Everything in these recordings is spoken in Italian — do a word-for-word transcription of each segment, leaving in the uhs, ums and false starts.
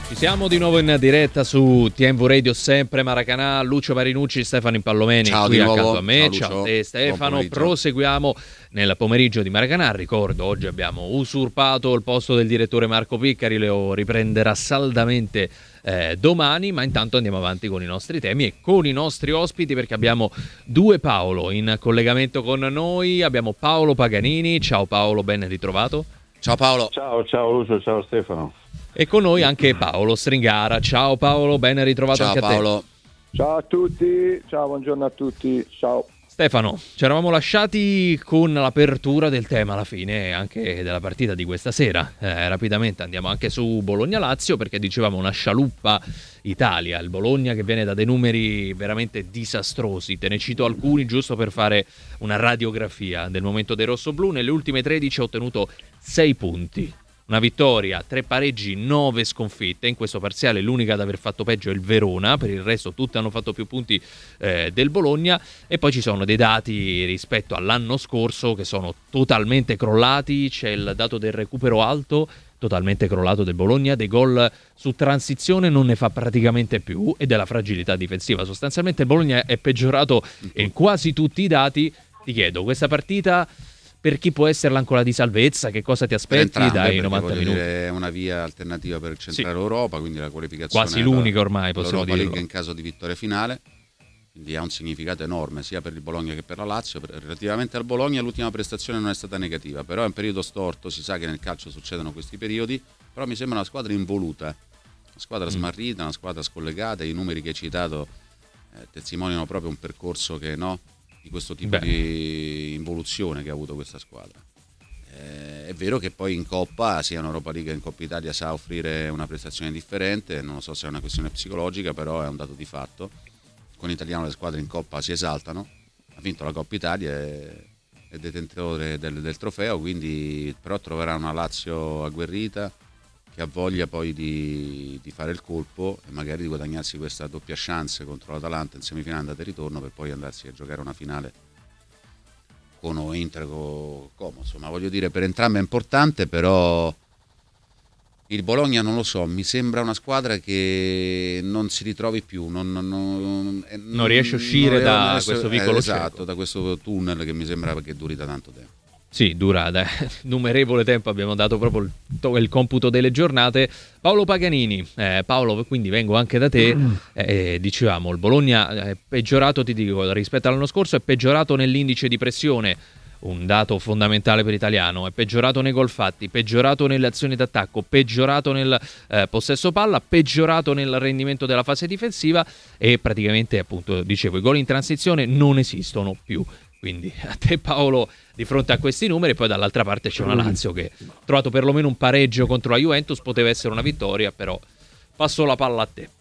Ci siamo di nuovo in diretta su T M V Radio, sempre Maracanà. Lucio Marinucci, Stefano Impallomeni Ciao qui di accanto nuovo. a me. Ciao, Ciao te Stefano, Buon proseguiamo nel pomeriggio di Maracanà. Ricordo, oggi abbiamo usurpato il posto del direttore Marco Piccari, lo riprenderà saldamente eh, domani, ma intanto andiamo avanti con i nostri temi e con i nostri ospiti, perché abbiamo due Paolo in collegamento con noi. Abbiamo Paolo Paganini. Ciao Paolo, ben ritrovato. Ciao Paolo. Ciao, ciao Lucio, ciao Stefano. E con noi anche Paolo Stringara. Ciao Paolo, ben ritrovato. Ciao anche Paolo. a te. Ciao a tutti, ciao, buongiorno a tutti, ciao. Stefano, ci eravamo lasciati con l'apertura del tema alla fine anche della partita di questa sera. Eh, rapidamente andiamo anche su Bologna-Lazio, perché dicevamo una scialuppa Italia, il Bologna che viene da dei numeri veramente disastrosi. Te ne cito alcuni giusto per fare una radiografia del momento dei rossoblù. Nelle ultime tredici ha ottenuto sei punti. Una vittoria, tre pareggi, nove sconfitte. In questo parziale l'unica ad aver fatto peggio è il Verona, per il resto tutti hanno fatto più punti eh, del Bologna. E poi ci sono dei dati rispetto all'anno scorso che sono totalmente crollati. C'è il dato del recupero alto, totalmente crollato del Bologna, dei gol su transizione non ne fa praticamente più, e della fragilità difensiva. Sostanzialmente il Bologna è peggiorato in quasi tutti i dati. Ti chiedo, questa partita, per chi può essere l'ancora di salvezza, che cosa ti aspetti dai novanta minuti? È una via alternativa per centrare sì. Europa, quindi la qualificazione quasi l'unica ormai, possiamo l'Europa dirlo. League in caso di vittoria finale, quindi ha un significato enorme sia per il Bologna che per la Lazio. Relativamente al Bologna l'ultima prestazione non è stata negativa, però è un periodo storto, si sa che nel calcio succedono questi periodi, però mi sembra una squadra involuta, una squadra mm. smarrita, una squadra scollegata. I numeri che hai citato eh, testimoniano proprio un percorso che no di questo tipo Beh. di involuzione che ha avuto questa squadra. Eh, è vero che poi in Coppa, sia in Europa League che in Coppa Italia, sa offrire una prestazione differente, non so se è una questione psicologica, però è un dato di fatto. Con l'italiano le squadre in Coppa si esaltano, ha vinto la Coppa Italia, è, è detentore del, del trofeo, quindi però troverà una Lazio agguerrita che ha voglia poi di, di fare il colpo e magari di guadagnarsi questa doppia chance contro l'Atalanta in semifinale andata e ritorno, per poi andarsi a giocare una finale con o Inter o Como. Insomma, voglio dire, per entrambe è importante, però il Bologna non lo so, mi sembra una squadra che non si ritrovi più, non, non, non, non riesce a uscire da adesso, questo vicolo eh, esatto, cieco. da questo tunnel che mi sembra che duri da tanto tempo. Sì, dura da innumerevole tempo, abbiamo dato proprio il, il computo delle giornate. Paolo Paganini, eh, Paolo, quindi vengo anche da te, eh, dicevamo il Bologna è peggiorato, ti dico, rispetto all'anno scorso è peggiorato nell'indice di pressione, un dato fondamentale per l'italiano, è peggiorato nei gol fatti, peggiorato nelle azioni d'attacco, peggiorato nel eh, possesso palla, peggiorato nel rendimento della fase difensiva, e praticamente, appunto, dicevo, i gol in transizione non esistono più. Quindi a te Paolo, di fronte a questi numeri, poi dall'altra parte c'è una Lazio che ha trovato perlomeno un pareggio contro la Juventus, poteva essere una vittoria, però passo la palla a te.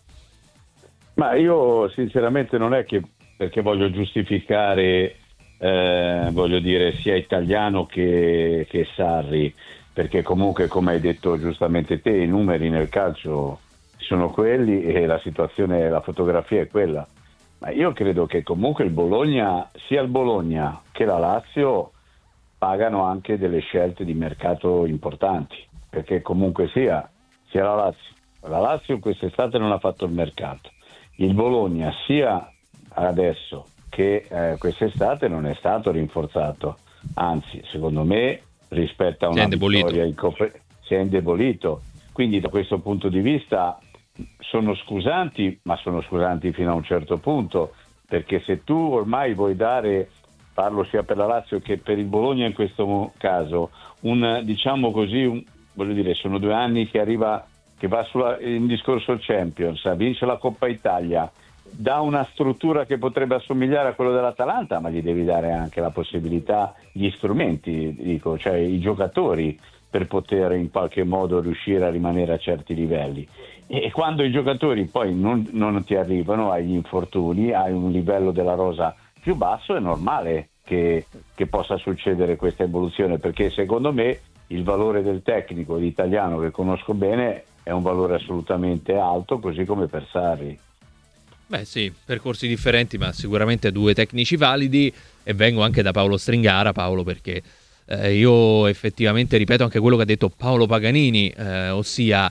Ma io sinceramente non è che perché voglio giustificare eh, voglio dire sia Italiano che, che Sarri, perché comunque, come hai detto giustamente te, i numeri nel calcio sono quelli e la situazione, la fotografia è quella. Ma io credo che comunque il Bologna, sia il Bologna che la Lazio, pagano anche delle scelte di mercato importanti, perché comunque sia, sia la Lazio, la Lazio quest'estate non ha fatto il mercato, il Bologna sia adesso che eh, quest'estate non è stato rinforzato, anzi secondo me rispetto a una vittoria in Coppa si è indebolito, quindi da questo punto di vista sono scusanti, ma sono scusanti fino a un certo punto, perché se tu ormai vuoi dare, parlo sia per la Lazio che per il Bologna in questo caso, un diciamo così, un, voglio dire, sono due anni che arriva, che va sulla, in discorso Champions, vince la Coppa Italia, dà una struttura che potrebbe assomigliare a quello dell'Atalanta, ma gli devi dare anche la possibilità, gli strumenti, dico, cioè i giocatori, per poter in qualche modo riuscire a rimanere a certi livelli. E quando i giocatori poi non, non ti arrivano, hai gli infortuni, hai un livello della rosa più basso, è normale che, che possa succedere questa evoluzione, perché secondo me il valore del tecnico l'italiano che conosco bene è un valore assolutamente alto, così come per Sarri. Beh sì, percorsi differenti, ma sicuramente due tecnici validi. E vengo anche da Paolo Stringara, Paolo, perché eh, io effettivamente ripeto anche quello che ha detto Paolo Paganini, eh, ossia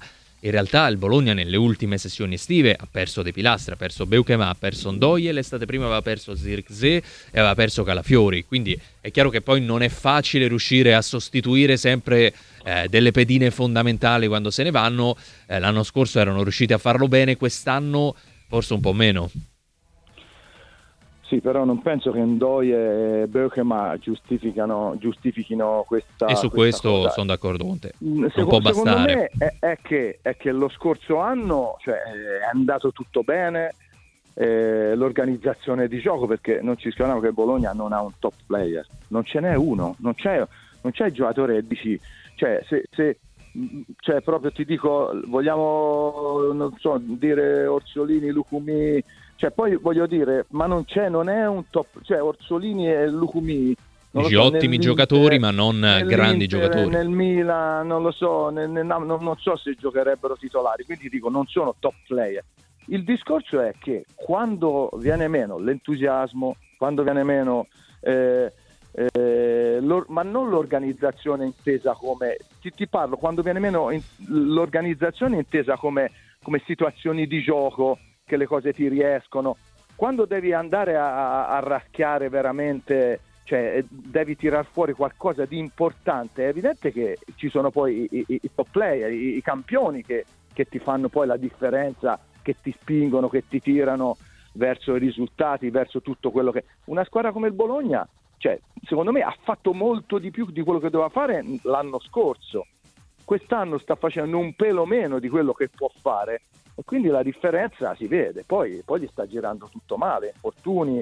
In realtà il Bologna nelle ultime sessioni estive ha perso De Pilastri, ha perso Beukema, ha perso Ndoye, l'estate prima aveva perso Zirkzee e aveva perso Calafiori, quindi è chiaro che poi non è facile riuscire a sostituire sempre eh, delle pedine fondamentali quando se ne vanno. Eh, l'anno scorso erano riusciti a farlo bene, quest'anno forse un po' meno. Sì, però non penso che Ndoye e Beukema giustificano, giustifichino questa E su questa questo cosa. sono d'accordo con te. Mm, Non seco- può secondo bastare. me è, è, che, è che lo scorso anno, cioè, è andato tutto bene, eh, l'organizzazione di gioco, perché non ci scordiamo che il Bologna non ha un top player, non ce n'è uno, non c'è, non c'è il giocatore che dici, cioè se, se cioè proprio ti dico, vogliamo non so dire Orsolini, Lucumi, cioè poi voglio dire, ma non c'è, non è un top, cioè Orsolini e Lucumi non lo Dici so, ottimi nell'Inter- giocatori ma non nell'Inter, grandi giocatori. nel Milan non lo so, nel- nel- non, non so se giocherebbero titolari, quindi dico non sono top player. Il discorso è che quando viene meno l'entusiasmo, quando viene meno eh, eh, l'or- ma non l'organizzazione intesa come ti, ti parlo quando viene meno in- l'organizzazione intesa come, come situazioni di gioco, che le cose ti riescono, quando devi andare a, a raschiare veramente, cioè devi tirar fuori qualcosa di importante, è evidente che ci sono poi i, i, i top player, i, i campioni che, che ti fanno poi la differenza, che ti spingono, che ti tirano verso i risultati, verso tutto quello che... Una squadra come il Bologna, cioè, secondo me ha fatto molto di più di quello che doveva fare l'anno scorso. Quest'anno sta facendo un pelo meno di quello che può fare e quindi la differenza si vede. Poi, poi gli sta girando tutto male, infortuni,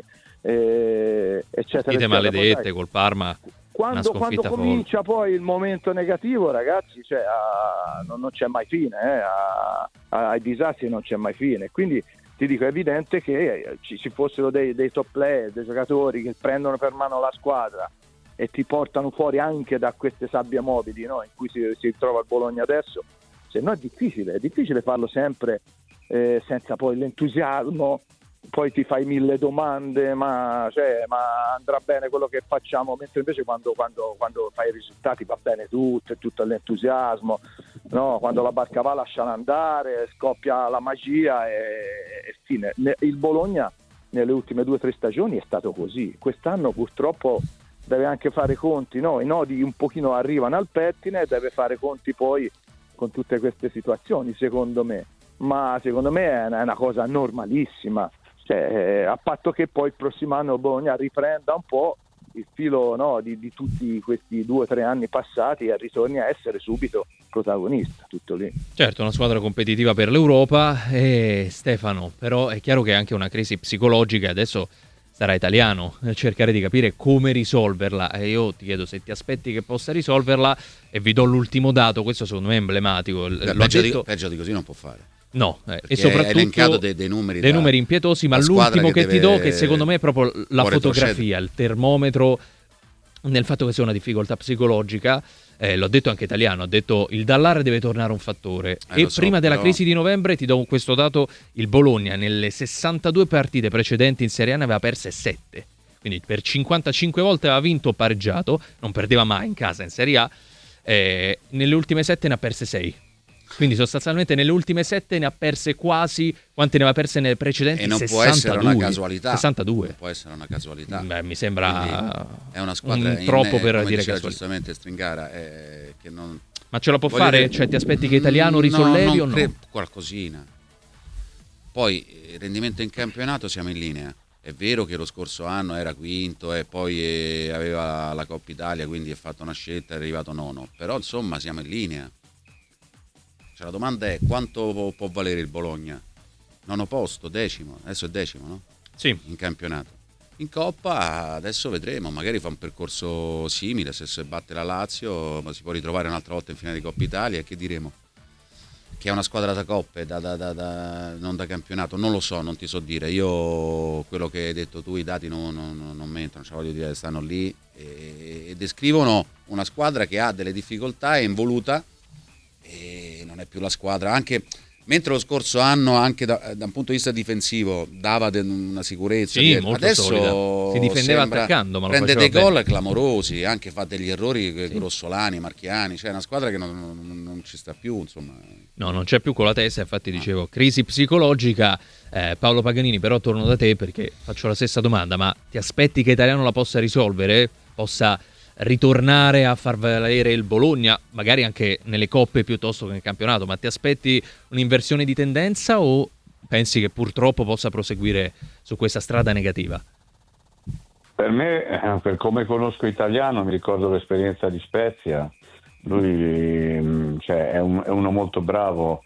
eh, eccetera, Partite eccetera. maledette Poi, col Parma, una quando, quando sconfitta folle. comincia poi il momento negativo, ragazzi, cioè, a- non, non c'è mai fine, eh, a- a- ai disastri non c'è mai fine. Quindi ti dico, è evidente che ci, ci fossero dei, dei top player, dei giocatori che prendono per mano la squadra e ti portano fuori anche da queste sabbie mobili, no, in cui si, si trova il Bologna adesso, se no è difficile, è difficile farlo sempre eh, senza poi l'entusiasmo, poi ti fai mille domande, ma, cioè, ma andrà bene quello che facciamo, mentre invece quando, quando, quando fai i risultati va bene tutto, è tutto l'entusiasmo, no? Quando la barca va lasciala andare, scoppia la magia e, e fine. Ne- Il Bologna nelle ultime due o tre stagioni è stato così, quest'anno purtroppo deve anche fare conti, no? I nodi un pochino arrivano al pettine e deve fare conti poi con tutte queste situazioni, secondo me, ma secondo me è una, è una cosa normalissima, cioè, eh, a patto che poi il prossimo anno Bologna riprenda un po' il filo, no, di, di tutti questi due o tre anni passati e ritorni a essere subito protagonista, tutto lì. Certo, una squadra competitiva per l'Europa. E Stefano, però è chiaro che è anche una crisi psicologica, adesso sarà italiano cercare di capire come risolverla, e io ti chiedo se ti aspetti che possa risolverla, e vi do l'ultimo dato, questo secondo me è emblematico. L- Beh, l'ho peggio, detto... di, peggio di così non può fare. No, eh, Perché e soprattutto hai elencato dei, dei numeri dei da- numeri impietosi, ma la squadra l'ultimo che, che ti do, deve- che secondo me è proprio la può fotografia, retrocedere. il termometro nel fatto che sia una difficoltà psicologica. Eh, l'ho detto anche italiano, ha detto il Dall'Are deve tornare un fattore, Eh, e lo so, prima della però- crisi di novembre ti do questo dato: il Bologna nelle sessantadue partite precedenti in Serie A ne aveva perse sette, quindi per cinquantacinque volte aveva vinto o pareggiato, non perdeva mai in casa in Serie A. Eh, nelle ultime sette ne ha perse sei, quindi sostanzialmente nelle ultime sette ne ha perse quasi quante ne aveva perse nelle precedenti E non sessantadue. può essere una casualità. sessantadue. Non può essere una casualità. Beh, mi sembra Quindi è una squadra un in- troppo per come dire diceva casualità. giustamente Stringara, eh, che non... Ma ce la può Voglio fare? dire- Cioè, ti aspetti che Italiano No, risollevi non o no? cre- qualcosina. Poi il rendimento in campionato siamo in linea. È vero che lo scorso anno era quinto e poi eh, aveva la Coppa Italia, quindi ha fatto una scelta e è arrivato nono. Però insomma siamo in linea. Cioè, la domanda è quanto può, può valere il Bologna? Nono posto, decimo, adesso è decimo, no? Sì. In campionato. In Coppa adesso vedremo, magari fa un percorso simile, se si batte la Lazio ma si può ritrovare un'altra volta in finale di Coppa Italia, e che diremo? Che è una squadra da coppe, da, da, da, da, non da campionato, non lo so, non ti so dire. Io quello che hai detto tu, i dati non, non, non mentono, cioè voglio dire, stanno lì e, e descrivono una squadra che ha delle difficoltà, è involuta e non è più la squadra, anche mentre lo scorso anno anche da, da un punto di vista difensivo dava de, una sicurezza, Sì, di, molto adesso solida. Si difendeva sembra- attaccando, ma lo prende faceva dei gol bene. clamorosi, anche fa degli errori, Sì. grossolani, marchiani, cioè è una squadra che non, non, non non ci sta più, insomma. No, non c'è più con la testa, infatti dicevo, crisi psicologica. Eh, Paolo Paganini, però torno da te perché faccio la stessa domanda, ma ti aspetti che Italiano la possa risolvere? Possa ritornare a far valere il Bologna, magari anche nelle coppe piuttosto che nel campionato, ma ti aspetti un'inversione di tendenza o pensi che purtroppo possa proseguire su questa strada negativa? Per me, per come conosco Italiano, mi ricordo l'esperienza di Spezia, lui cioè, è, un, è uno molto bravo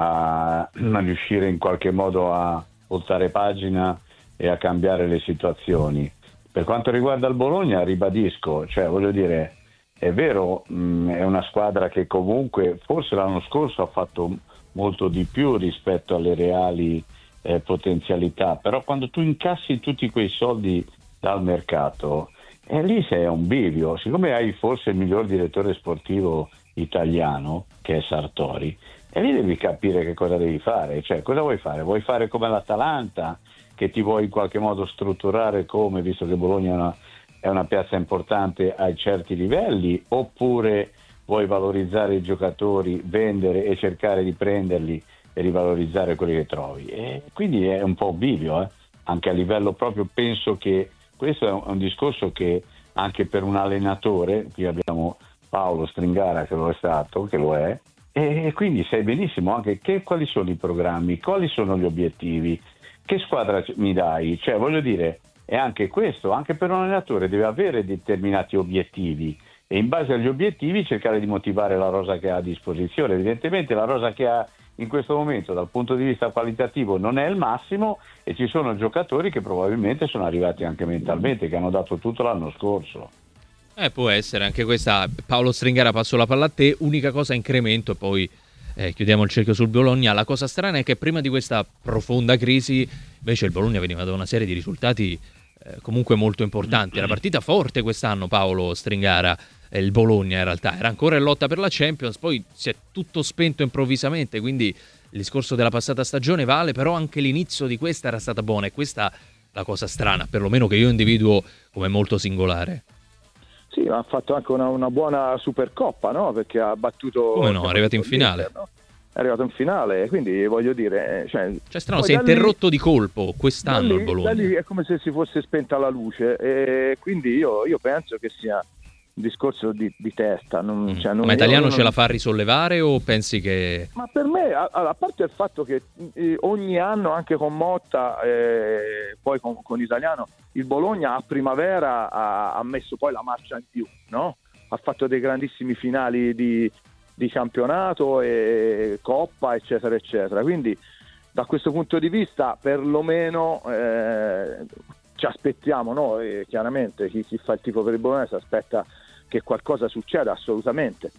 a, a riuscire in qualche modo a voltare pagina e a cambiare le situazioni. Per quanto riguarda il Bologna, ribadisco, cioè voglio dire, è vero, mh, è una squadra che comunque forse l'anno scorso ha fatto molto di più rispetto alle reali eh, potenzialità, però quando tu incassi tutti quei soldi dal mercato, e lì sei a un bivio. Siccome hai forse il miglior direttore sportivo italiano, che è Sartori, e lì devi capire che cosa devi fare, cioè cosa vuoi fare? Vuoi fare come l'Atalanta, che ti vuoi in qualche modo strutturare come, visto che Bologna è una, è una piazza importante a certi livelli, oppure vuoi valorizzare i giocatori, vendere e cercare di prenderli e rivalorizzare quelli che trovi? E quindi è un po' bivio, eh? Anche a livello proprio, penso che questo è un, è un discorso che anche per un allenatore, qui abbiamo Paolo Stringara che lo è stato, che lo è, e quindi sai benissimo anche che, quali sono i programmi, quali sono gli obiettivi, che squadra mi dai, cioè voglio dire, è anche questo, anche per un allenatore deve avere determinati obiettivi e in base agli obiettivi cercare di motivare la rosa che ha a disposizione. Evidentemente la rosa che ha in questo momento dal punto di vista qualitativo non è il massimo e ci sono giocatori che probabilmente sono arrivati anche mentalmente, che hanno dato tutto l'anno scorso. Eh, può essere anche questa. Paolo Stringara, passo la palla a te, unica cosa incremento e poi eh, chiudiamo il cerchio sul Bologna. La cosa strana è che prima di questa profonda crisi invece il Bologna veniva da una serie di risultati eh, comunque molto importanti. Era partita forte quest'anno Paolo Stringara, eh, il Bologna in realtà era ancora in lotta per la Champions, poi si è tutto spento improvvisamente, quindi il discorso della passata stagione vale, però anche l'inizio di questa era stata buona e questa la cosa strana, perlomeno che io individuo come molto singolare. Sì, ma ha fatto anche una, una buona Supercoppa, no? Perché ha battuto... Come no, è arrivato in finale. No? È arrivato in finale, quindi voglio dire... Cioè, cioè strano, si è interrotto lì, di colpo quest'anno lì, il Bologna. Da lì è come se si fosse spenta la luce e quindi io, io penso che sia un discorso di, di testa. Non, mm. cioè, non, ma Italiano non... ce la fa a risollevare o pensi che... Ma per me, a, a parte il fatto che eh, ogni anno, anche con Motta e eh, poi con, con Italiano, il Bologna a primavera ha, ha messo poi la marcia in più, no? Ha fatto dei grandissimi finali di, di campionato e Coppa, eccetera, eccetera. Quindi da questo punto di vista, perlomeno eh, ci aspettiamo, no? E chiaramente chi, chi fa il tifo per il Bologna si aspetta che qualcosa succeda, assolutamente.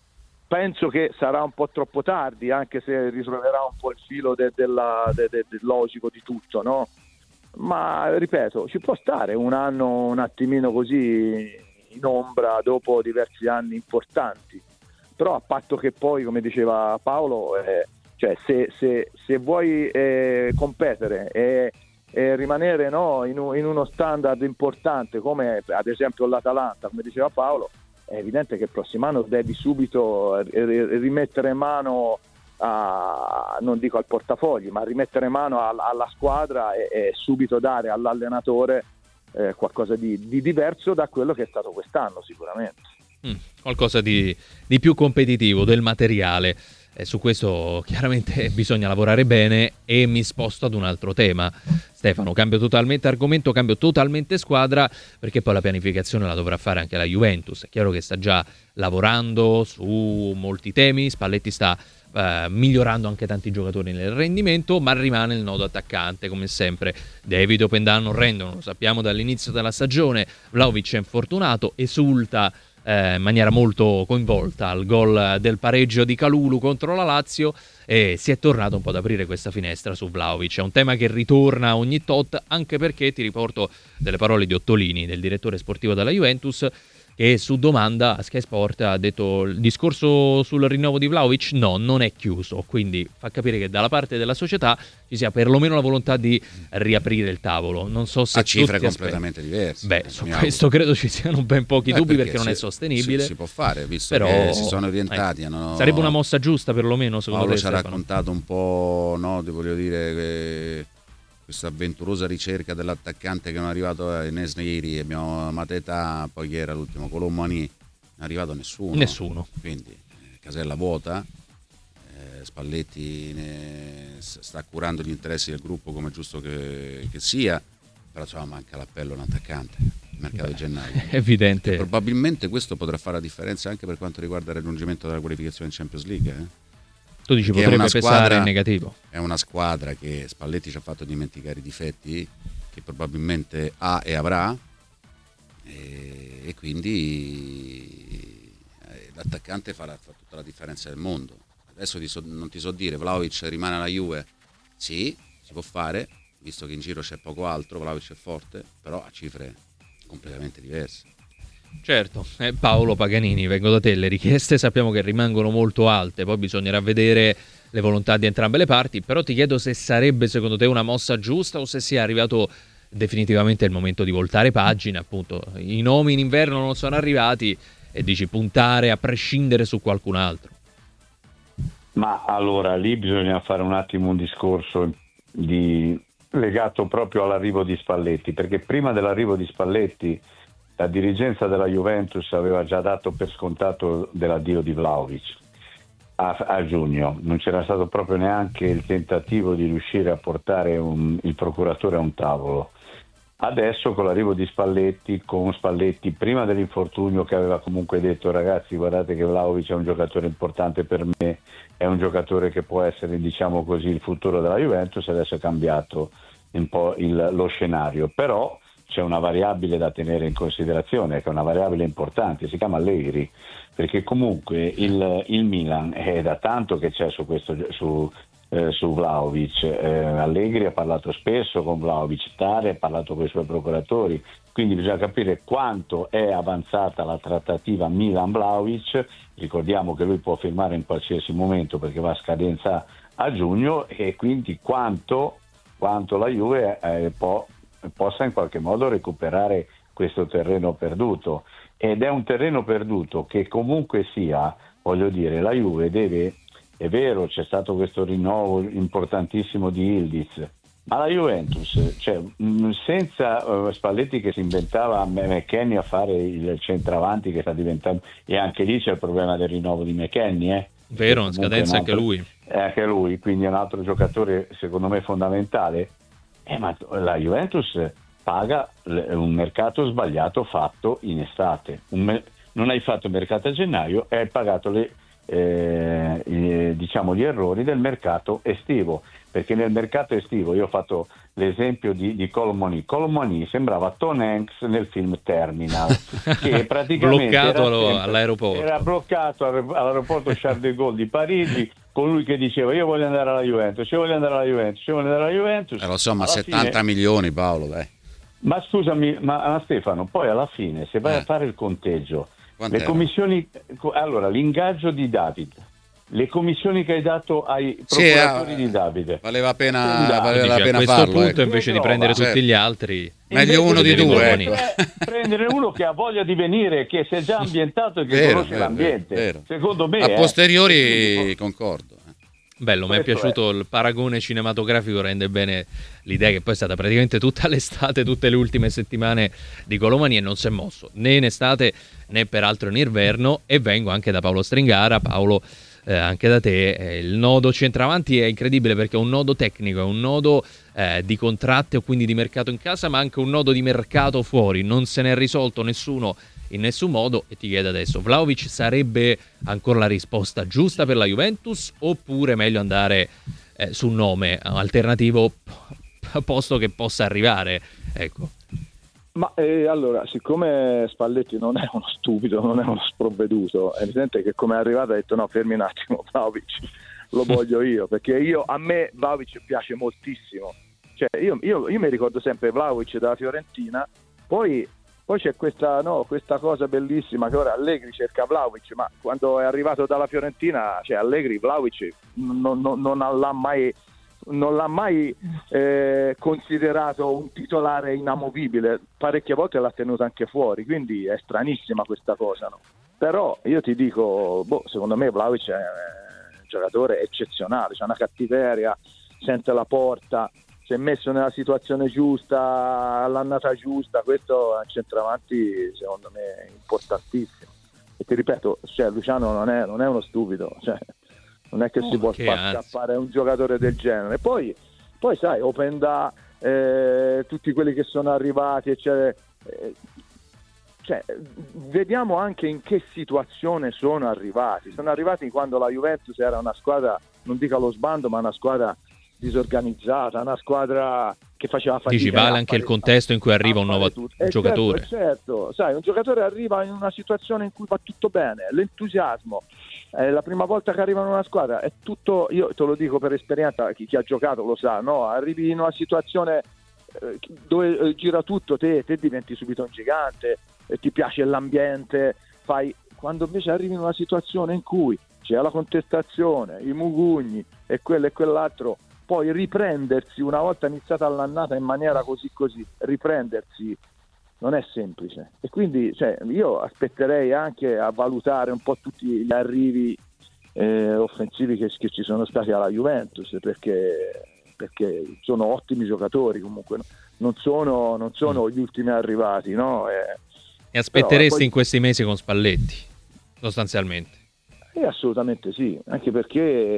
Penso che sarà un po' troppo tardi, anche se ritroverà un po' il filo de, della, de, de, del logico di tutto, no? Ma ripeto, ci può stare un anno un attimino così in ombra dopo diversi anni importanti, però a patto che poi, come diceva Paolo, eh, cioè se, se, se vuoi eh, competere e, e rimanere, no, in, un, in uno standard importante come ad esempio l'Atalanta, come diceva Paolo, è evidente che il prossimo anno devi subito rimettere mano a, non dico al portafogli, ma rimettere mano alla, alla squadra e, e subito dare all'allenatore eh, qualcosa di, di diverso da quello che è stato quest'anno sicuramente. Mm, qualcosa di, di più competitivo, del materiale. E su questo chiaramente bisogna lavorare bene e mi sposto ad un altro tema. Stefano, cambio totalmente argomento, cambio totalmente squadra, perché poi la pianificazione la dovrà fare anche la Juventus. È chiaro che sta già lavorando su molti temi, Spalletti sta eh, migliorando anche tanti giocatori nel rendimento, ma rimane il nodo attaccante come sempre. David Openda non rendono, lo sappiamo dall'inizio della stagione, Vlahovic è infortunato, esulta Eh, in maniera molto coinvolta al gol del pareggio di Kalulu contro la Lazio e si è tornato un po' ad aprire questa finestra su Vlahovic. È un tema che ritorna ogni tot, anche perché ti riporto delle parole di Ottolini, del direttore sportivo della Juventus, che che su domanda a Sky Sport ha detto il discorso sul rinnovo di Vlahovic no, non è chiuso, quindi fa capire che dalla parte della società ci sia perlomeno la volontà di riaprire il tavolo. Non so se a cifre tutti completamente aspetti. diverse. Beh, su questo credo ci siano ben pochi eh, dubbi perché, perché non è si, sostenibile. Si, si può fare, visto però, che si sono orientati. Eh, hanno... Sarebbe una mossa giusta perlomeno, secondo Paolo te, ci ha Stefano? raccontato un po', no, voglio dire, che questa avventurosa ricerca dell'attaccante che non è arrivato a Nesne ieri, abbiamo Mateta, poi chi era l'ultimo, Colomani, non è arrivato nessuno. Nessuno. Quindi eh, casella vuota, eh, Spalletti ne sta curando gli interessi del gruppo come è giusto che, che sia, però insomma manca l'appello a un attaccante, il mercato di gennaio. È evidente. E probabilmente questo potrà fare la differenza anche per quanto riguarda il raggiungimento della qualificazione in Champions League, eh? Tu dici Perché potrebbe squadra, pesare in negativo. È una squadra che Spalletti ci ha fatto dimenticare i difetti che probabilmente ha e avrà, e, e quindi eh, l'attaccante farà, fa tutta la differenza del mondo. Adesso ti so, non ti so dire, Vlahovic rimane alla Juve, sì, si può fare, visto che in giro c'è poco altro, Vlahovic è forte, però a cifre completamente diverse. Certo, eh, Paolo Paganini, vengo da te, le richieste sappiamo che rimangono molto alte, poi bisognerà vedere le volontà di entrambe le parti, però ti chiedo se sarebbe secondo te una mossa giusta o se sia arrivato definitivamente il momento di voltare pagina, appunto, i nomi in inverno non sono arrivati e dici puntare a prescindere su qualcun altro. Ma allora lì bisogna fare un attimo un discorso di, legato proprio all'arrivo di Spalletti, perché prima dell'arrivo di Spalletti la dirigenza della Juventus aveva già dato per scontato dell'addio di Vlahovic a, a giugno. Non c'era stato proprio neanche il tentativo di riuscire a portare un, il procuratore a un tavolo. Adesso con l'arrivo di Spalletti, con Spalletti prima dell'infortunio che aveva comunque detto ragazzi guardate che Vlahovic è un giocatore importante per me, è un giocatore che può essere diciamo così il futuro della Juventus, adesso è cambiato un po' il, lo scenario, però c'è una variabile da tenere in considerazione, che è una variabile importante, si chiama Allegri, perché comunque il, il Milan è da tanto che c'è su questo su, eh, su Vlahovic, eh, Allegri ha parlato spesso con Vlahovic, Tare ha parlato con i suoi procuratori, quindi bisogna capire quanto è avanzata la trattativa Milan-Vlahovic, ricordiamo che lui può firmare in qualsiasi momento perché va a scadenza a giugno e quindi quanto, quanto la Juve eh, può possa in qualche modo recuperare questo terreno perduto, ed è un terreno perduto che comunque sia, voglio dire, la Juve deve, è vero c'è stato questo rinnovo importantissimo di Ildiz, ma la Juventus, cioè, senza uh, Spalletti che si inventava McKennie a fare il centravanti che sta diventando, e anche lì c'è il problema del rinnovo di McKennie, eh? Vero, in scadenza altro, anche lui. È anche lui, quindi è un altro giocatore secondo me fondamentale. Eh, ma la Juventus paga un mercato sbagliato fatto in estate. Un me- non hai fatto mercato a gennaio e hai pagato le, eh, i, diciamo gli errori del mercato estivo, perché nel mercato estivo io ho fatto l'esempio di, di Colomani. Colomani sembrava Tom Hanks nel film Terminal, che praticamente bloccato era sempre, all'aeroporto. Era bloccato all'aeroporto Charles de Gaulle di Parigi, con lui che diceva io voglio andare alla Juventus, io voglio andare alla Juventus, io voglio andare alla Juventus. Eh, lo so, ma alla settanta fine... milioni Paolo, dai. Ma scusami, ma, ma Stefano, poi alla fine se vai eh. a fare il conteggio, Quant'era? le commissioni, allora l'ingaggio di Davide, le commissioni che hai dato ai procuratori sì, eh, di Davide, valeva la pena, Davide, valeva la Dice, pena a questo farlo, punto ecco. invece di prendere certo. tutti gli altri Meglio uno di due, prendere, ecco. prendere uno che ha voglia di venire, che si è già ambientato e che Vero, conosce vero, l'ambiente, vero. secondo me a eh. posteriori concordo. Bello, mi è Questo piaciuto è. il paragone cinematografico, rende bene l'idea che poi è stata praticamente tutta l'estate, tutte le ultime settimane di Colomani e non si è mosso né in estate né peraltro in inverno. E vengo anche da Paolo Stringara. Paolo, eh, anche da te, eh, il nodo centravanti è incredibile perché è un nodo tecnico, è un nodo eh, di contratti o quindi di mercato in casa, ma anche un nodo di mercato fuori, non se n'è risolto nessuno in nessun modo. E ti chiedo adesso, Vlahovic sarebbe ancora la risposta giusta per la Juventus oppure meglio andare eh, su un nome alternativo posto che possa arrivare, ecco. Ma eh, allora, siccome Spalletti non è uno stupido, non è uno sprovveduto, è evidente che come è arrivato ha detto no, fermi un attimo, Vlahovic lo voglio io, perché io a me Vlahovic piace moltissimo, cioè io, io, io mi ricordo sempre Vlahovic dalla Fiorentina, poi Poi c'è questa, no, questa cosa bellissima che ora Allegri cerca Vlahovic, ma quando è arrivato dalla Fiorentina, cioè Allegri Vlahovic non, non, non l'ha mai, non l'ha mai eh, considerato un titolare inamovibile, parecchie volte l'ha tenuto anche fuori, quindi è stranissima questa cosa, no? Però io ti dico, boh, secondo me Vlahovic è un giocatore eccezionale, c'ha una cattiveria, sente la porta, si è messo nella situazione giusta, all'annata giusta, questo è un centravanti secondo me importantissimo. E ti ripeto, cioè, Luciano non è, non è uno stupido, cioè, non è che oh, si può far scappare un giocatore del genere. Poi, poi sai, Openda, eh, tutti quelli che sono arrivati, eccetera, eh, cioè, vediamo anche in che situazione sono arrivati. Sono arrivati quando la Juventus era una squadra, non dico allo sbando, ma una squadra disorganizzata, una squadra che faceva fatica. Dici, vale anche il contesto in cui arriva un nuovo eh giocatore. Certo, certo, sai, un giocatore arriva in una situazione in cui va tutto bene, l'entusiasmo, eh, la prima volta che arriva in una squadra è tutto, io te lo dico per esperienza, chi, chi ha giocato lo sa, no? Arrivi in una situazione eh, dove eh, gira tutto, te, te diventi subito un gigante, eh, ti piace l'ambiente, fai, quando invece arrivi in una situazione in cui c'è la contestazione, i mugugni e quello e quell'altro, poi riprendersi una volta iniziata l'annata in maniera così così, riprendersi non è semplice. E quindi cioè, io aspetterei anche a valutare un po' tutti gli arrivi eh, offensivi che, che ci sono stati alla Juventus, perché, perché sono ottimi giocatori comunque, no? non sono, non sono gli ultimi arrivati, no? E, e aspetteresti però, poi, in questi mesi con Spalletti, sostanzialmente? Eh, assolutamente sì, anche perché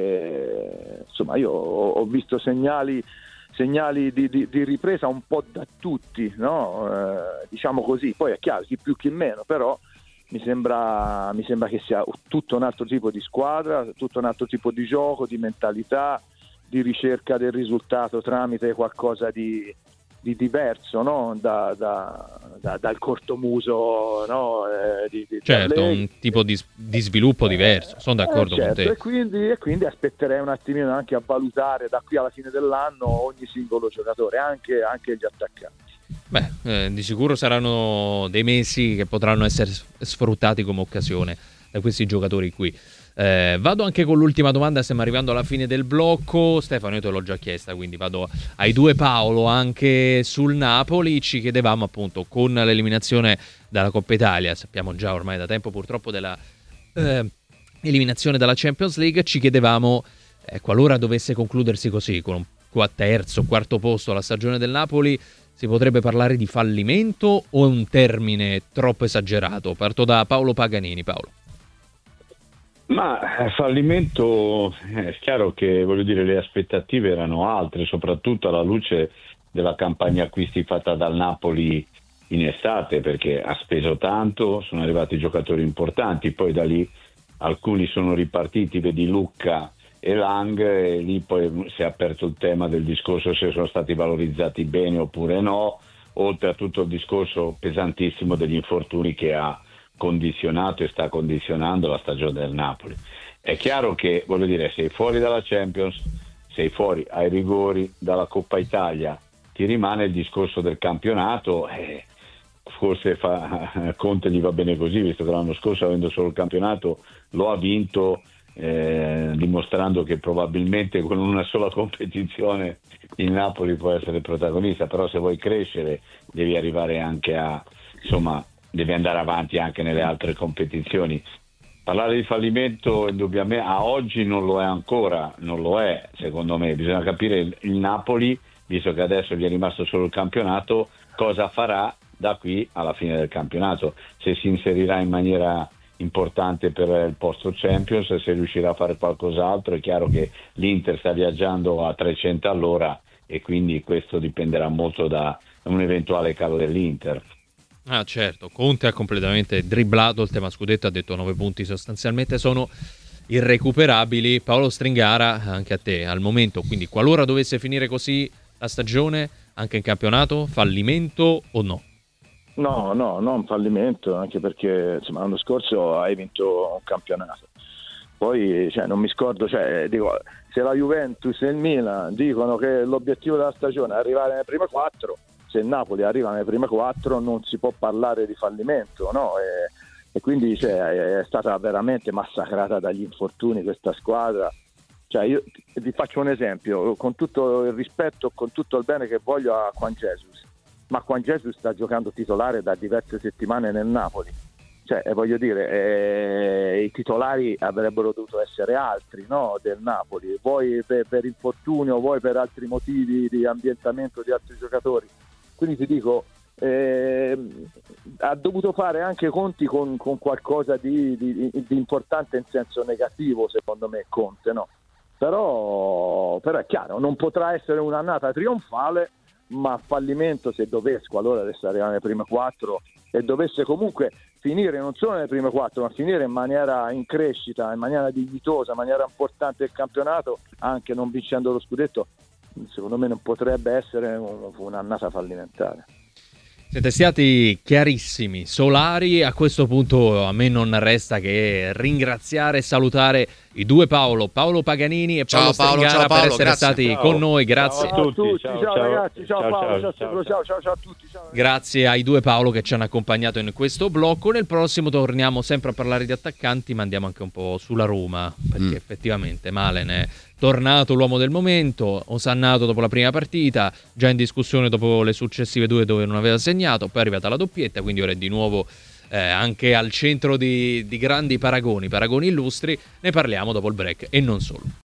eh, insomma io ho, ho visto segnali, segnali di, di, di ripresa un po' da tutti, no? Eh, diciamo così, poi è chiaro chi più chi meno, però mi sembra, mi sembra che sia tutto un altro tipo di squadra, tutto un altro tipo di gioco, di mentalità, di ricerca del risultato tramite qualcosa di, di diverso, no? da, da, da, dal cortomuso, no? eh, di, di, certo, un tipo di, di sviluppo diverso, sono d'accordo eh, certo, con te. E quindi, e quindi aspetterei un attimino anche a valutare da qui alla fine dell'anno ogni singolo giocatore, anche, anche gli attaccanti. Beh, eh, di sicuro saranno dei mesi che potranno essere sfruttati come occasione da questi giocatori qui. Eh, vado anche con l'ultima domanda, stiamo arrivando alla fine del blocco. Stefano, io te l'ho già chiesta, quindi vado ai due Paolo anche sul Napoli. Ci chiedevamo appunto con l'eliminazione dalla Coppa Italia, sappiamo già ormai da tempo purtroppo della eh, eliminazione dalla Champions League, ci chiedevamo eh, qualora dovesse concludersi così con un terzo, quarto posto la stagione del Napoli, si potrebbe parlare di fallimento o è un termine troppo esagerato? Parto da Paolo Paganini. Paolo. Ma fallimento, è chiaro che voglio dire le aspettative erano altre, soprattutto alla luce della campagna acquisti fatta dal Napoli in estate, perché ha speso tanto, sono arrivati giocatori importanti, poi da lì alcuni sono ripartiti, vedi Lucca e Lang, e lì poi si è aperto il tema del discorso se sono stati valorizzati bene oppure no, oltre a tutto il discorso pesantissimo degli infortuni che ha condizionato e sta condizionando la stagione del Napoli. È chiaro che, voglio dire, sei fuori dalla Champions, sei fuori ai rigori dalla Coppa Italia, ti rimane il discorso del campionato e forse fa, Conte gli va bene così, visto che l'anno scorso, avendo solo il campionato, lo ha vinto, eh, dimostrando che probabilmente con una sola competizione il Napoli può essere protagonista, però se vuoi crescere devi arrivare anche a, insomma, devi andare avanti anche nelle altre competizioni. Parlare di fallimento indubbiamente a oggi non lo è ancora, non lo è secondo me, bisogna capire il, il Napoli, visto che adesso gli è rimasto solo il campionato, cosa farà da qui alla fine del campionato, se si inserirà in maniera importante per il posto Champions, se riuscirà a fare qualcos'altro. È chiaro che l'Inter sta viaggiando a trecento all'ora e quindi questo dipenderà molto da un eventuale calo dell'Inter. Ah certo, Conte ha completamente dribblato il tema scudetto, ha detto nove punti sostanzialmente sono irrecuperabili. Paolo Stringara, anche a te al momento, quindi qualora dovesse finire così la stagione anche in campionato, fallimento o no? No, no, non fallimento, anche perché insomma l'anno scorso hai vinto un campionato. Poi cioè, non mi scordo, cioè, dico, se la Juventus e il Milan dicono che l'obiettivo della stagione è arrivare nelle prime quattro, se il Napoli arriva nelle prime quattro non si può parlare di fallimento, no? E, e quindi cioè, è stata veramente massacrata dagli infortuni questa squadra. Cioè, io vi faccio un esempio, con tutto il rispetto, con tutto il bene che voglio a Juan Jesus, ma Juan Jesus sta giocando titolare da diverse settimane nel Napoli. Cioè, eh, voglio dire, eh, i titolari avrebbero dovuto essere altri, no? Del Napoli, vuoi per, per infortunio, vuoi per altri motivi di ambientamento di altri giocatori. Quindi ti dico, eh, ha dovuto fare anche conti con, con qualcosa di, di, di importante in senso negativo, secondo me, Conte, no? Però, però è chiaro, non potrà essere un'annata trionfale, ma fallimento se dovesse, qualora dovesse arrivare nelle prime quattro e dovesse comunque finire non solo nelle prime quattro, ma finire in maniera in crescita, in maniera dignitosa, in maniera importante il campionato, anche non vincendo lo scudetto, secondo me non potrebbe essere un'annata fallimentare. Siete stati chiarissimi, solari. A questo punto a me non resta che ringraziare e salutare i due Paolo, Paolo Paganini e Paolo ciao Paolo, Strangara, ciao Paolo, per essere grazie. stati Ciao. con noi. Grazie. Ciao a tutti, ciao, ciao, ciao, ciao. ragazzi, ciao, Ciao, Paolo, ciao, ciao, ciao, ciao, ciao a tutti. Ciao. Grazie ai due Paolo che ci hanno accompagnato in questo blocco. Nel prossimo torniamo sempre a parlare di attaccanti, ma andiamo anche un po' sulla Roma, perché Mm. effettivamente Malen è tornato l'uomo del momento, osannato dopo la prima partita, già in discussione dopo le successive due dove non aveva segnato, poi è arrivata la doppietta, quindi ora è di nuovo eh, anche al centro di, di grandi paragoni, paragoni illustri. Ne parliamo dopo il break e non solo.